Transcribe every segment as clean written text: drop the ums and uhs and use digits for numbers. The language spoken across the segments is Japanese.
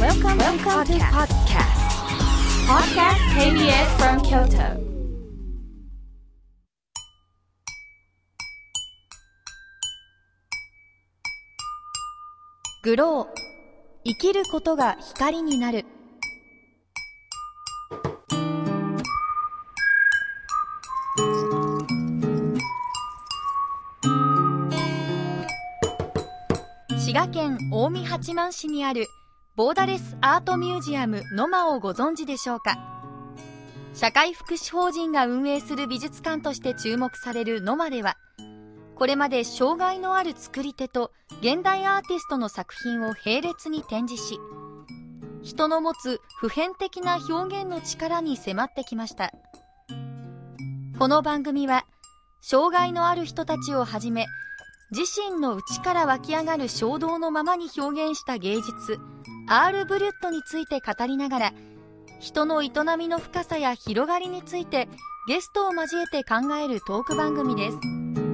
Welcome to podcast. Podcast KBS from Kyoto. グロー、生きることが光になる。滋賀県近江八幡市にあるボーダレスアートミュージアムノマをご存知でしょうか。社会福祉法人が運営する美術館として注目されるノマでは、これまで障害のある作り手と現代アーティストの作品を並列に展示し、人の持つ普遍的な表現の力に迫ってきました。この番組は障害のある人たちをはじめ、自身の内から湧き上がる衝動のままに表現した芸術アール・ブリュットについて語りながら、人の営みの深さや広がりについてゲストを交えて考えるトーク番組です。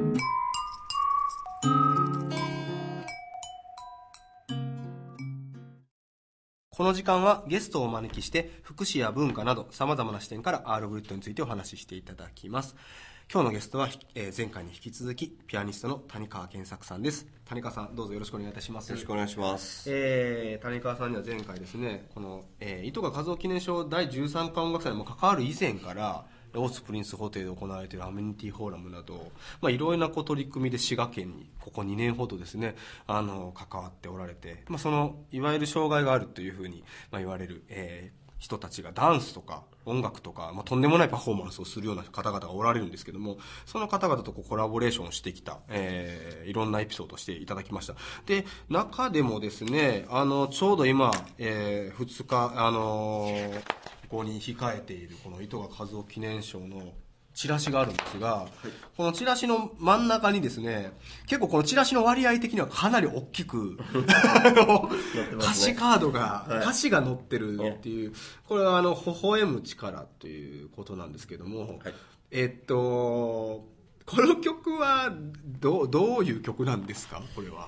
この時間はゲストをお招きして福祉や文化など様々な視点からアール・ブリュットについてお話ししていただきます。今日のゲストは、前回に引き続きピアニストの谷川健作さんです。谷川さん、どうぞよろしくお願いいたします。 よろしくお願いします。 谷川さんには前回ですね、この、糸賀和夫記念賞第13回音楽祭にも関わる以前からオースプリンスホテルで行われているアメニティフォーラムなど、いろいろな取り組みで滋賀県にここ2年ほどですね、関わっておられて、そのいわゆる障害があるというふうに、言われる、人たちがダンスとか音楽とか、とんでもないパフォーマンスをするような方々がおられるんですけども、その方々とコラボレーションをしてきた、いろんなエピソードをしていただきました。で、中でもですね、ちょうど今、2日、ここに控えているこの糸賀和夫記念賞のチラシがあるんですが、このチラシの真ん中にですね、結構このチラシの割合的にはかなり大きく歌詞カードが、歌詞が載ってるっていう、これは微笑む力ということなんですけども、この曲はどういう曲なんですか、これは。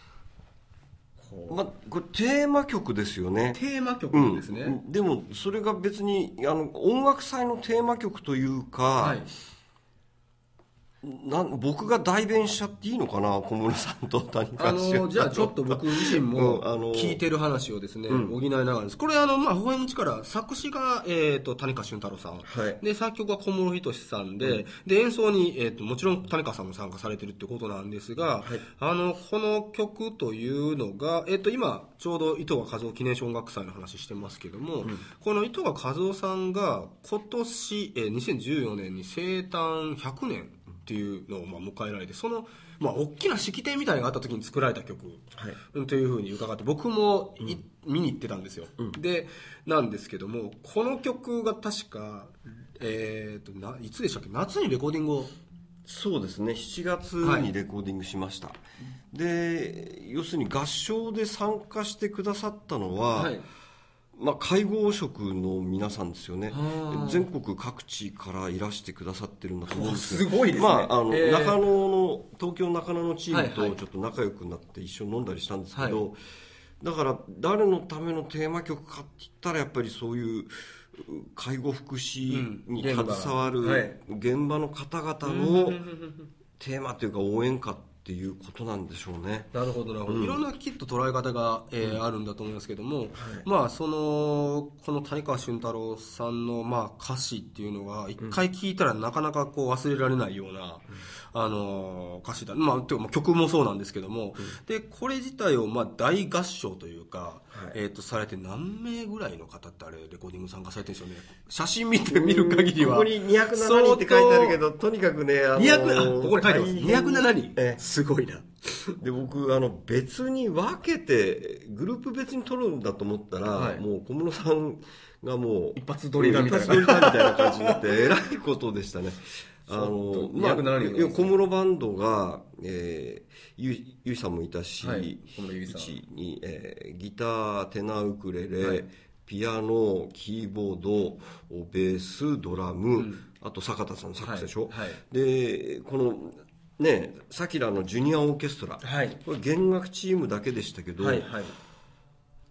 これテーマ曲ですよね。 テーマ曲ですね。 でもそれが別に音楽祭のテーマ曲というか、僕が代弁しちゃっていいのかな、小室さんと谷川さん。 じゃあちょっと僕自身も聞いてる話をですね、補いながらです。これ微笑む力、作詞が、谷川俊太郎さん、で作曲は小室仁さんで、で演奏に、もちろん谷川さんも参加されてるってことなんですが、この曲というのが、今ちょうど糸賀和夫記念賞音楽祭の話してますけども、この糸賀和夫さんが今年、2014年に生誕100年っていうのを迎えられて、その大きな式典みたいなのがあった時に作られた曲というふうに伺って、僕も見に行ってたんですよ。でなんですけども、この曲が確かいつでしたっけ、夏にレコーディングを。 そうですね、7月にレコーディングしました。で要するに合唱で参加してくださったのは、介護職の皆さんですよね。全国各地からいらしてくださってるんだと思うんですけど、 すごいですね。 東京中野のチームとちょっと仲良くなって一緒に飲んだりしたんですけど、だから誰のためのテーマ曲かって言ったら、やっぱりそういう介護福祉に携わる現場の方々のテーマというか応援歌っていうことなんでしょうね。 なるほどなるほど、いろんなきっと捉え方が、あるんだと思いますけども、この谷川俊太郎さんの、歌詞っていうのが一回聴いたらなかなか忘れられないような、歌詞だ、曲もそうなんですけども、でこれ自体を大合唱というか、されて何名ぐらいの方ってレコーディング参加されてるんですよね。写真見る限りはここに207人って書いてあるけど、とにかくね、 ここに書いてます。207人、すごいな。 で僕別に分けてグループ別に撮るんだと思ったら、もう小室さんがもう一発撮りだみたいな感じになってえらいことでしたね。小室バンドが、ゆいさんもいたし、うちに、ギター、テナーウクレレ、ピアノ、キーボード、ベース、ドラム、あと坂田さんのサックスでしょ。でこのね、サキラのジュニアオーケストラ、これ弦楽チームだけでしたけど、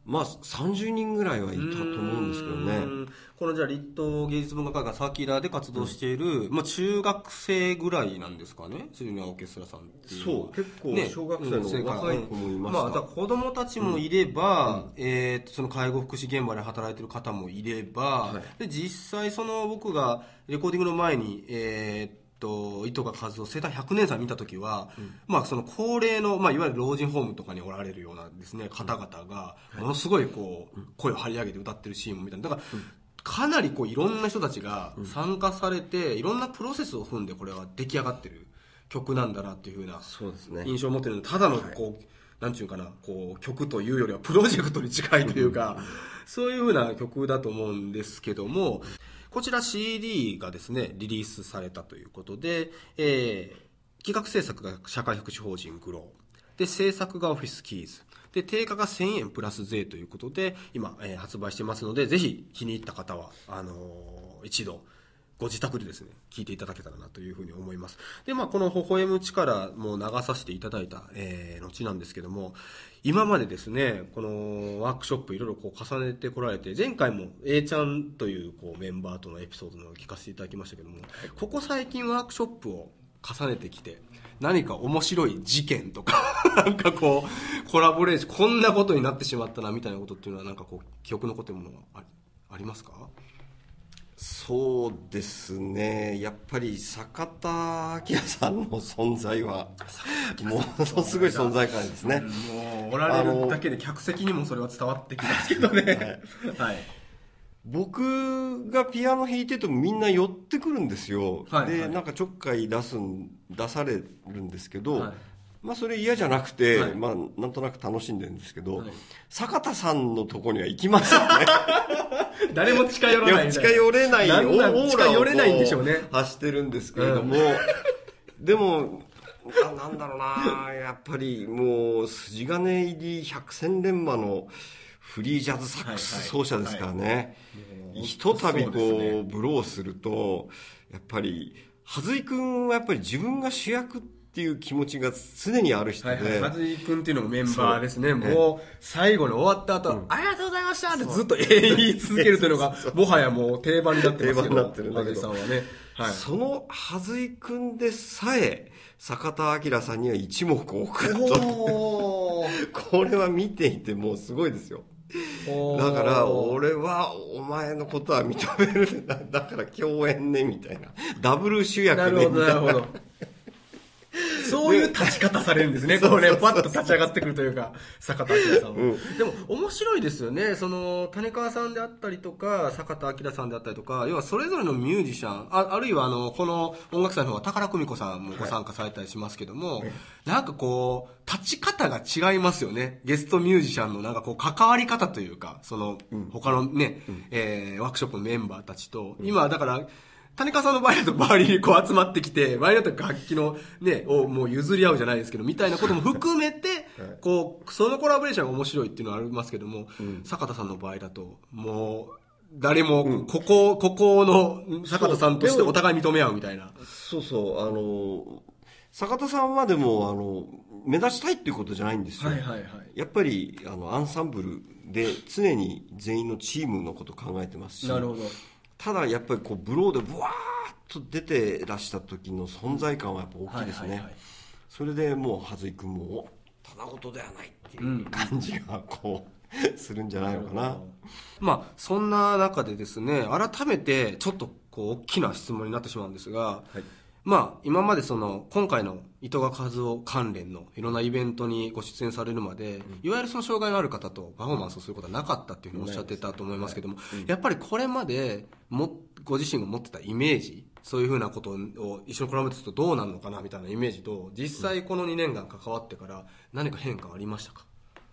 まあ30人ぐらいはいたと思うんですけどね。 このじゃあ立東芸術文化会館サーキュラーで活動している、まあ、中学生ぐらいなんですかね、ジュニアオーケストラさんっていう。 そう、結構小学生の若い子もいました。 まあ、だから子供たちもいれば、その介護福祉現場で働いてる方もいれば、で実際その僕がレコーディングの前に糸賀和夫生誕100年祭見た時は、まあ、その高齢の、まあ、いわゆる老人ホームとかにおられるようなですね、方々がものすごいこう声を張り上げて歌ってるシーンも見た。だから、かなりこういろんな人たちが参加されて、いろんなプロセスを踏んでこれは出来上がってる曲なんだなっていう風な印象を持ってるので、ただのこうなんていうかな、こう曲というよりはプロジェクトに近いというか、そういう風な曲だと思うんですけども、こちら CD がですねリリースされたということで、企画制作が社会福祉法人グローで、制作がオフィスキーズで、定価が1000円プラス税ということで今、発売してますので、ぜひ気に入った方は一度ご自宅でですね聴いていただけたらなというふうに思います。で、まあ、この微笑む力も流させていただいた、後なんですけども、今までですねこのワークショップいろいろこう重ねてこられて、前回も A ちゃんというこうメンバーとのエピソードを聞かせていただきましたけども、ここ最近ワークショップを重ねてきて何か面白い事件とかなんかこうコラボレーション、こんなことになってしまったなみたいなことっていうのはなんかこう記憶残ってるものはありますか？ そうですね、やっぱり坂田明さんの存在はものすごい存在感ですね。 もうおられるだけで客席にもそれは伝わってきますけどねはい、 僕がピアノ弾いててもみんな寄ってくるんですよ、でなんかちょっかい出されるんですけど、まあ、それ嫌じゃなくて、まあ、なんとなく楽しんでるんですけど、坂田さんのとこには行きませんね誰も近寄らないみたいな、 近寄れないオーラをないんでしょうね、 発してるんですけれども、でもなんだろうな、やっぱりもう筋金入り百戦錬磨のフリージャズサックス奏者ですからね、ひとたびこうブローすると、やっぱり羽井君はやっぱり自分が主役っていう気持ちが常にある人で、 羽井君っていうのもメンバーですね。もう最後に終わった後、ありがとうございましたってずっと言い続けるというのがもはやもう定番になってますけど、 定番になってるんだけど、 さんはね、 その羽井君でさえ坂田明さんには一目置くとこれは見ていてもうすごいですよ。だから俺はお前のことは認める、だから共演ねみたいな、ダブル主役ねみたいな、 なるほどそういう立ち方されるんですね。これパッと立ち上がってくるというか、坂田明さんも、でも面白いですよね。その種川さんであったりとか坂田明さんであったりとか、要はそれぞれのミュージシャン、あるいはこの音楽祭の方は宝久美子さんもご参加されたりしますけども、なんかこう立ち方が違いますよね。ゲストミュージシャンのなんかこう関わり方というか、その他のね、ワークショップのメンバーたちと、今だから種川さんの場合だと周りにこう集まってきて、場合だと楽器のねをもう譲り合うじゃないですけどみたいなことも含めてこうそのコラボレーションが面白いっていうのはありますけども、坂田さんの場合だともう誰もここの坂田さんとしてお互い認め合うみたいな。 そうそう、坂田さんはでも目立ちたいっていうことじゃないんですよ、やっぱりアンサンブルで常に全員のチームのこと考えてますし、 なるほど。 ただやっぱりこうブローでブワーッと出てらした時の存在感はやっぱ大きいですね、それでもう羽井君もただ事ではないっていう感じがこうするんじゃないのかな。 まあそんな中でですね、改めてちょっとこう大きな質問になってしまうんですが、まあ今までその今回の糸賀和夫関連のいろんなイベントにご出演されるまで、いわゆるその障害のある方とパフォーマンスをすることはなかったっていうふうにおっしゃってたと思いますけども、やっぱりこれまでご自身が持ってたイメージ、そういうふうなことを一緒にコラボするとどうなるのかなみたいなイメージと、実際この2年間関わってから何か変化はありましたか？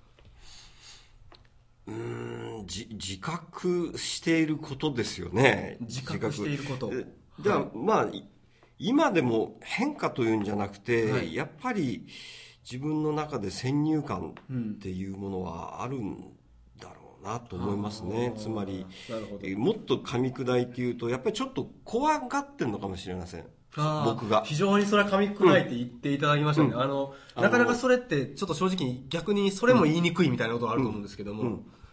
自覚していることですよね。 自覚していること。 じゃあまあ今でも変化というんじゃなくて、やっぱり自分の中で先入観っていうものはあるんだろうなと思いますね。つまりもっと噛み砕いて言うと、やっぱりちょっと怖がってるのかもしれません、僕が。 非常にそれは噛み砕いて言っていただきましたね、なかなかそれってちょっと正直逆にそれも言いにくいみたいなことがあると思うんですけども、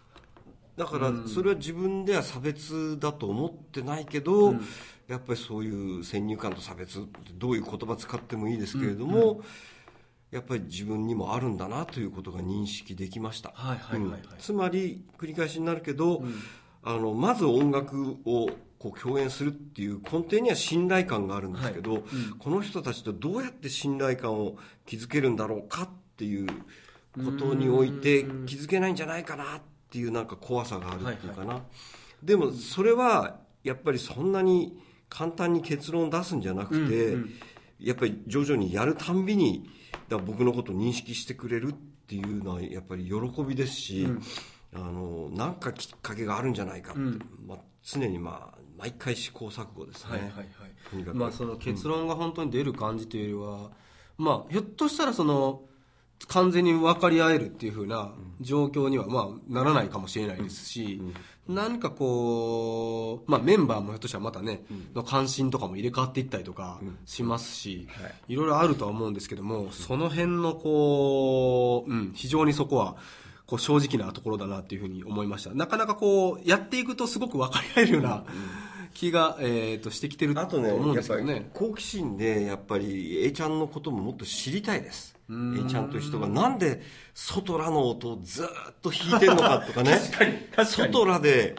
だからそれは自分では差別だと思ってないけど、やっぱりそういう先入観と差別ってどういう言葉使ってもいいですけれども、やっぱり自分にもあるんだなということが認識できました。つまり繰り返しになるけど、まず音楽をこう共演するっていう根底には信頼感があるんですけど、この人たちとどうやって信頼感を築けるんだろうかっていうことにおいて築けないんじゃないかなっていうなんか怖さがあるっていうかな、でもそれはやっぱりそんなに簡単に結論を出すんじゃなくて、やっぱり徐々にやるたんびに僕のことを認識してくれるっていうのはやっぱり喜びですし、なんかきっかけがあるんじゃないかって、常に毎回試行錯誤ですね。 その結論が本当に出る感じというよりは、ひょっとしたらその完全に分かり合えるっていう風な状況にはならないかもしれないですし、何かこう、メンバーもひょっとしたらまたね、の関心とかも入れ替わっていったりとかしますし、いろいろあるとは思うんですけども、その辺のこう、非常にそこはこう正直なところだなっていうふうに思いました。なかなかこうやっていくとすごく分かり合えるような気が、してきてると思うんですけどね。 やっぱり好奇心でやっぱり A ちゃんのことももっと知りたいです。A ちゃんという人がなんでソトラの音をずっと弾いてるのかとかね確かにソトラで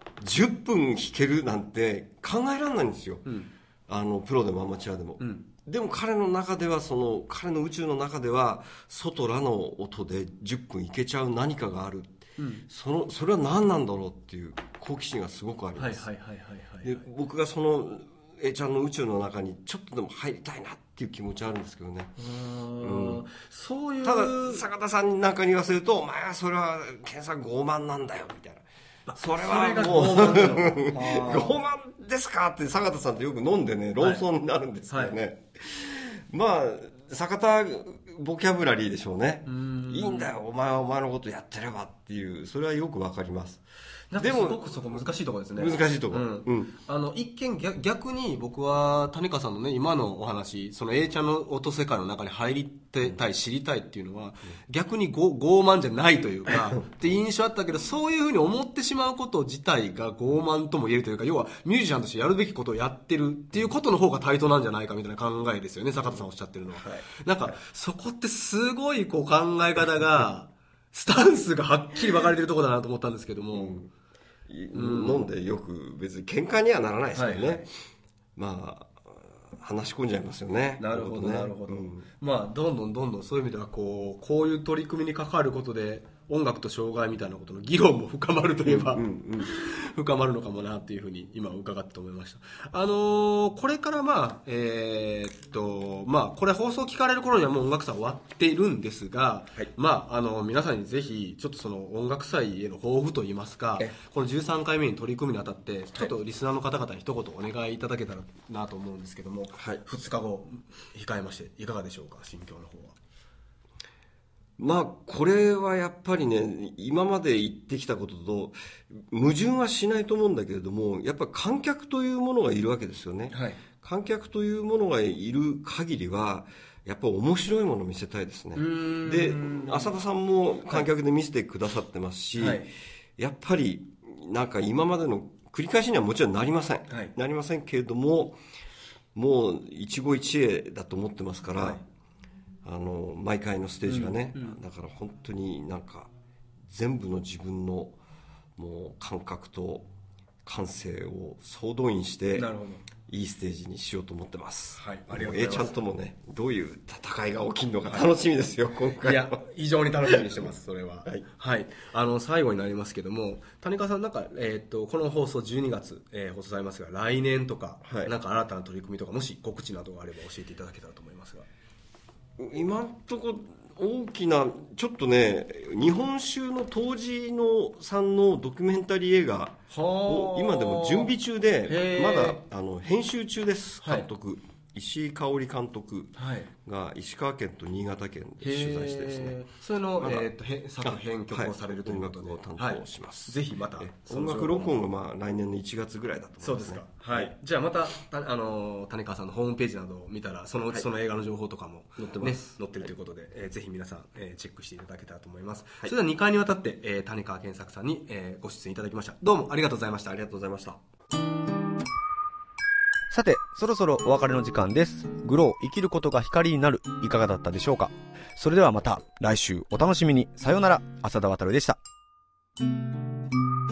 10分弾けるなんて考えられないんですよ、プロでもアマチュアでも、でも彼の中では彼の宇宙の中ではソトラの音で10分いけちゃう何かがある、それは何なんだろうっていう好奇心がすごくあります。で僕がその A ちゃんの宇宙の中にちょっとでも入りたいなっていう気持ちあるんですけどね。 そういう、 ただ坂田さんなんかに言わせると、お前はそれは健さん傲慢なんだよみたいな、それはもう傲慢ですかって坂田さんとよく飲んでね論争になるんですけどね、坂田ボキャブラリーでしょうね。いいんだよお前はお前のことやってればっていう、それはよくわかります。 でもすごくそこ難しいところですね。 難しいところ、 一見逆に僕は谷川さんのね今のお話、その A ちゃんの音世界の中に入りたい知りたいっていうのは、逆に傲慢じゃないというかって印象あったけど、そういうふうに思ってしまうこと自体が傲慢とも言えるというか、要はミュージシャンとしてやるべきことをやってるっていうことの方が対等なんじゃないかみたいな考えですよね、坂田さんおっしゃってるのは。なんかそこってすごいこう考え方がスタンスがはっきり分かれてるところだなと思ったんですけども、 飲んでよく別に喧嘩にはならないですけどね、話し込んじゃいますよね。 なるほど、なるほど、どんどんそういう意味ではこういう取り組みに関わることで音楽と障害みたいなことの議論も深まるといえば、深まるのかもなっていうふうに今伺って思いました。これからこれ放送聞かれる頃にはもう音楽祭終わっているんですが、皆さんにぜひちょっとその音楽祭への抱負といいますか、この13回目に取り組むにあたってちょっとリスナーの方々に一言お願いいただけたらなと思うんですけども、2日後控えましていかがでしょうか、心境の方は。 これはやっぱりね、今まで言ってきたことと矛盾はしないと思うんだけれども、やっぱ観客というものがいるわけですよね、観客というものがいる限りはやっぱ面白いものを見せたいですね。で、浅田さんも観客で見せてくださってますし、やっぱりなんか今までの繰り返しにはもちろんなりません、なりませんけれども、もう一期一会だと思ってますから、毎回のステージがね、だから本当になんか全部の自分のもう感覚と感性を総動員していいステージにしようと思ってます。 ありがとうございます。 ちゃんともね、どういう戦いが起きるのか楽しみですよ、今回。 いや、非常に楽しみにしてます、それは。最後になりますけども、谷川さん、なんか、この放送12月、放送されますが、来年とか、なんか新たな取り組みとか、もし告知などがあれば教えていただけたらと思いますが。 今んとこ大きなちょっとね、日本酒の杜氏のさんのドキュメンタリー映画を今でも準備中で、まだ編集中です、監督、 石井香織監督が石川県と新潟県で取材してですね、 それの、作編曲をされるということで、 音楽を担当します。 ぜひまた音楽録音が来年の1月ぐらいだと思いますね。そうですか。 はい。じゃあまた種川さんのホームページなどを見たらそのうちその映画の情報とかも載ってます。載ってるということで、ぜひ皆さん、チェックしていただけたらと思います。それでは2回にわたって、種川健作さんに、ご出演いただきました。どうもありがとうございました。 ありがとうございました。 さて、そろそろお別れの時間です。グロー生きることが光になる、いかがだったでしょうか。それではまた来週お楽しみに。さようなら。浅田渉でした。